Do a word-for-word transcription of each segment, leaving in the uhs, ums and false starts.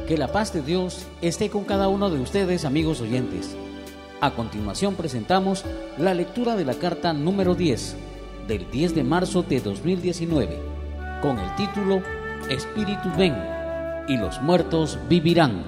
Que la paz de Dios esté con cada uno de ustedes, amigos oyentes. A continuación presentamos la lectura de la carta número diez, del diez de marzo de dos mil diecinueve, con el título Espíritu ven, y los muertos vivirán.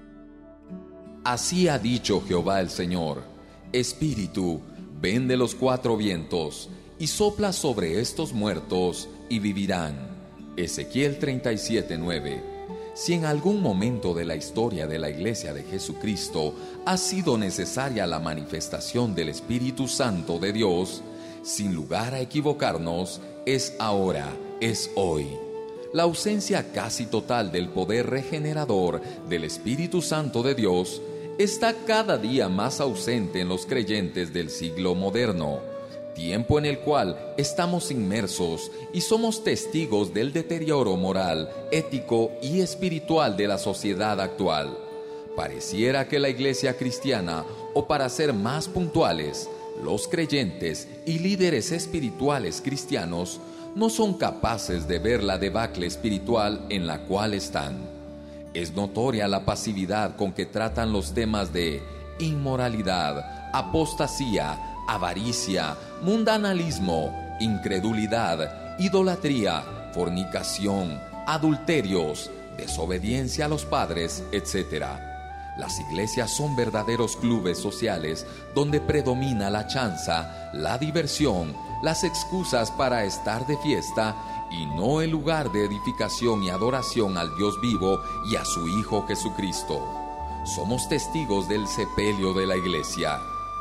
Así ha dicho Jehová el Señor: Espíritu, ven de los cuatro vientos, y sopla sobre estos muertos, y vivirán. Ezequiel treinta y siete, nueve. Si en algún momento de la historia de la Iglesia de Jesucristo ha sido necesaria la manifestación del Espíritu Santo de Dios, sin lugar a equivocarnos, es ahora, es hoy. La ausencia casi total del poder regenerador del Espíritu Santo de Dios está cada día más ausente en los creyentes del siglo moderno, tiempo en el cual estamos inmersos y somos testigos del deterioro moral, ético y espiritual de la sociedad actual. Pareciera que la Iglesia cristiana, o para ser más puntuales, los creyentes y líderes espirituales cristianos, no son capaces de ver la debacle espiritual en la cual están. Es notoria la pasividad con que tratan los temas de inmoralidad, apostasía, avaricia, mundanalismo, incredulidad, idolatría, fornicación, adulterios, desobediencia a los padres, etcétera. Las iglesias son verdaderos clubes sociales donde predomina la chanza, la diversión, las excusas para estar de fiesta y no el lugar de edificación y adoración al Dios vivo y a su Hijo Jesucristo. Somos testigos del sepelio de la iglesia.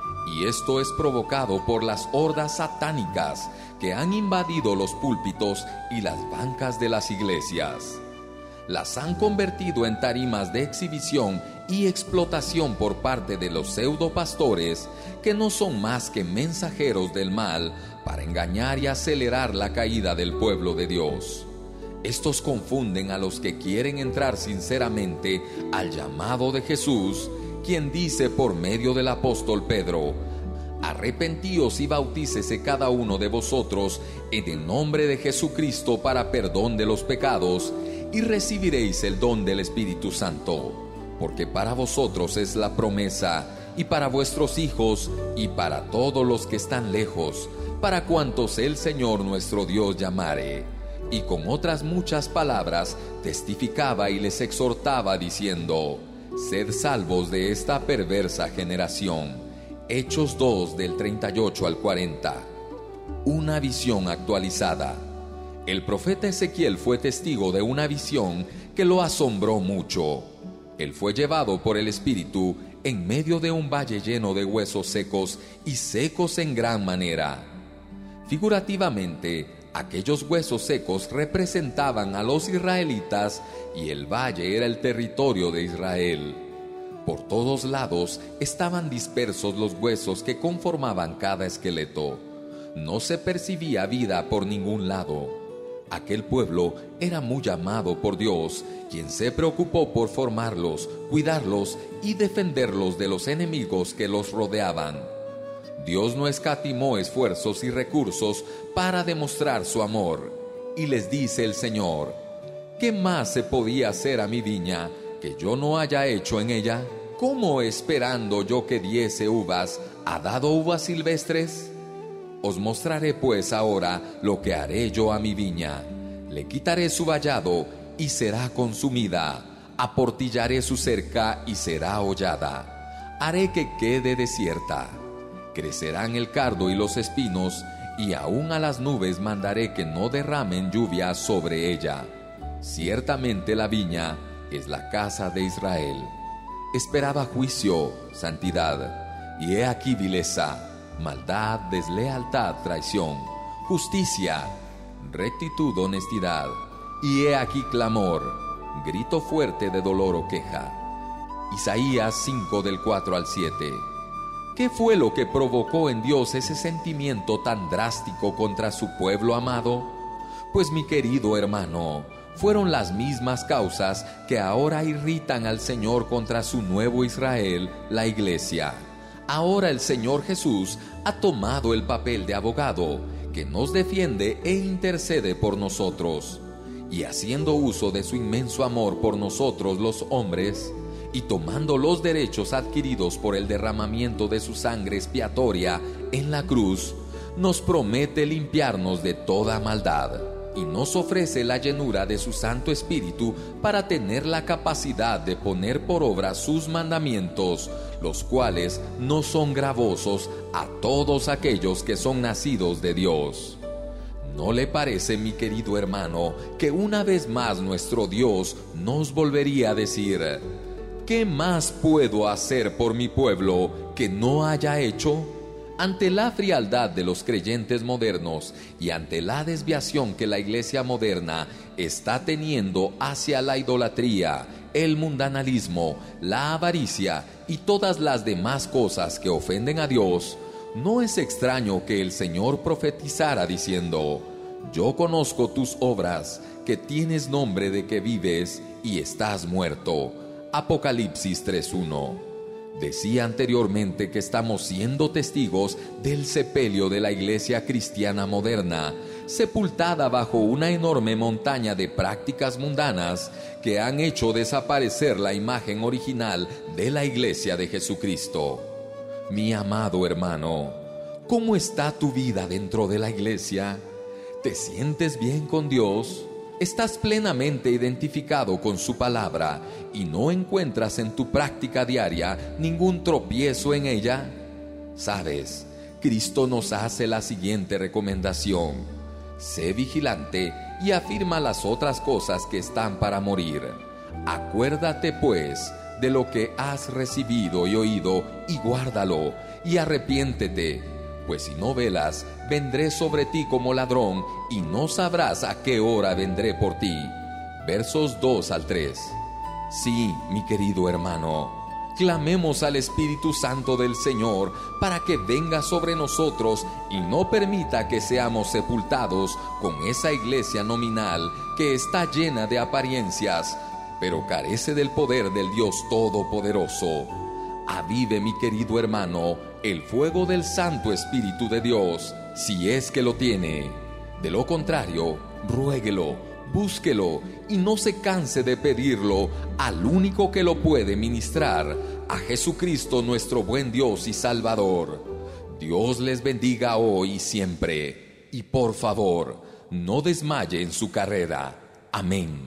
Y esto es provocado por las hordas satánicas que han invadido los púlpitos y las bancas de las iglesias. Las han convertido en tarimas de exhibición y explotación por parte de los pseudopastores, que no son más que mensajeros del mal para engañar y acelerar la caída del pueblo de Dios. Estos confunden a los que quieren entrar sinceramente al llamado de Jesús, quien dice por medio del apóstol Pedro: arrepentíos y bautícese cada uno de vosotros en el nombre de Jesucristo para perdón de los pecados, y recibiréis el don del Espíritu Santo, porque para vosotros es la promesa, y para vuestros hijos, y para todos los que están lejos, para cuantos el Señor nuestro Dios llamare. Y con otras muchas palabras testificaba y les exhortaba diciendo: sed salvos de esta perversa generación. Hechos dos, del treinta y ocho al cuarenta. Una visión actualizada. El profeta Ezequiel fue testigo de una visión que lo asombró mucho. Él fue llevado por el Espíritu en medio de un valle lleno de huesos secos y secos en gran manera. Figurativamente, aquellos huesos secos representaban a los israelitas y el valle era el territorio de Israel. Por todos lados estaban dispersos los huesos que conformaban cada esqueleto. No se percibía vida por ningún lado. Aquel pueblo era muy amado por Dios, quien se preocupó por formarlos, cuidarlos y defenderlos de los enemigos que los rodeaban. Dios no escatimó esfuerzos y recursos para demostrar su amor. Y les dice el Señor: ¿qué más se podía hacer a mi viña que yo no haya hecho en ella? ¿Cómo, esperando yo que diese uvas, ha dado uvas silvestres? Os mostraré pues ahora lo que haré yo a mi viña. Le quitaré su vallado y será consumida. Aportillaré su cerca y será hollada. Haré que quede desierta. Crecerán el cardo y los espinos, y aún a las nubes mandaré que no derramen lluvia sobre ella. Ciertamente la viña es la casa de Israel. Esperaba juicio, santidad, y he aquí vileza, maldad, deslealtad, traición, justicia, rectitud, honestidad, y he aquí clamor, grito fuerte de dolor o queja. Isaías cinco, del cuatro al siete. ¿Qué fue lo que provocó en Dios ese sentimiento tan drástico contra su pueblo amado? Pues, mi querido hermano, fueron las mismas causas que ahora irritan al Señor contra su nuevo Israel, la Iglesia. Ahora el Señor Jesús ha tomado el papel de abogado que nos defiende e intercede por nosotros. y haciendo uso de su inmenso amor por nosotros los hombres, y tomando los derechos adquiridos por el derramamiento de su sangre expiatoria en la cruz, nos promete limpiarnos de toda maldad, y nos ofrece la llenura de su Santo Espíritu para tener la capacidad de poner por obra sus mandamientos, los cuales no son gravosos a todos aquellos que son nacidos de Dios. ¿No le parece, mi querido hermano, que una vez más nuestro Dios nos volvería a decir: ¿qué más puedo hacer por mi pueblo que no haya hecho? Ante la frialdad de los creyentes modernos y ante la desviación que la iglesia moderna está teniendo hacia la idolatría, el mundanalismo, la avaricia y todas las demás cosas que ofenden a Dios, no es extraño que el Señor profetizara diciendo: yo conozco tus obras, que tienes nombre de que vives y estás muerto. Apocalipsis tres uno. Decía anteriormente que estamos siendo testigos del sepelio de la iglesia cristiana moderna, sepultada bajo una enorme montaña de prácticas mundanas que han hecho desaparecer la imagen original de la iglesia de Jesucristo. Mi amado hermano, ¿cómo está tu vida dentro de la iglesia? ¿Te sientes bien con Dios? ¿Estás plenamente identificado con su palabra y no encuentras en tu práctica diaria ningún tropiezo en ella? ¿Sabes? Cristo nos hace la siguiente recomendación: sé vigilante y afirma las otras cosas que están para morir. Acuérdate, pues, de lo que has recibido y oído, y guárdalo, y arrepiéntete. Pues si no velas, vendré sobre ti como ladrón, y no sabrás a qué hora vendré por ti. Versos dos al tres. Sí, mi querido hermano, clamemos al Espíritu Santo del Señor para que venga sobre nosotros y no permita que seamos sepultados con esa iglesia nominal que está llena de apariencias, pero carece del poder del Dios Todopoderoso. Avive, mi querido hermano, el fuego del Santo Espíritu de Dios, si es que lo tiene. De lo contrario, ruéguelo, búsquelo y no se canse de pedirlo al único que lo puede ministrar, a Jesucristo nuestro buen Dios y Salvador. Dios les bendiga hoy y siempre, y por favor, no desmaye en su carrera. Amén.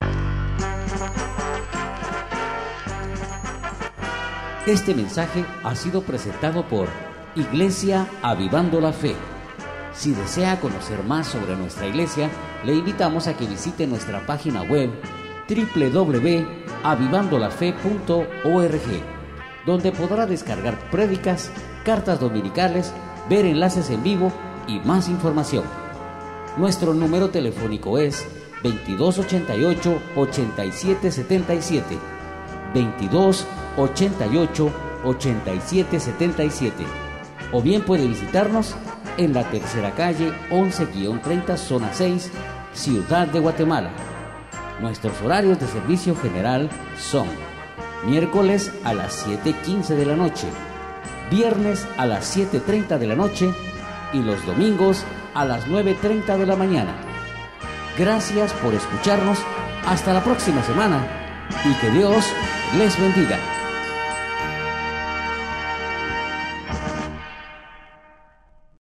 Este mensaje ha sido presentado por Iglesia Avivando la Fe. Si desea conocer más sobre nuestra iglesia, le invitamos a que visite nuestra página web doble u doble u doble u punto avivando la fe punto org, donde podrá descargar prédicas, cartas dominicales, ver enlaces en vivo y más información. Nuestro número telefónico es veintidós ochenta y ocho, ochenta y siete setenta y siete, veintidós ochenta y ocho, ochenta y siete setenta y siete, o bien puede visitarnos en la tercera calle once treinta, zona seis, Ciudad de Guatemala. Nuestros horarios de servicio general son miércoles a las siete quince de la noche, viernes a las siete treinta de la noche y los domingos a las nueve treinta de la mañana. Gracias por escucharnos. Hasta la próxima semana y que Dios les bendiga.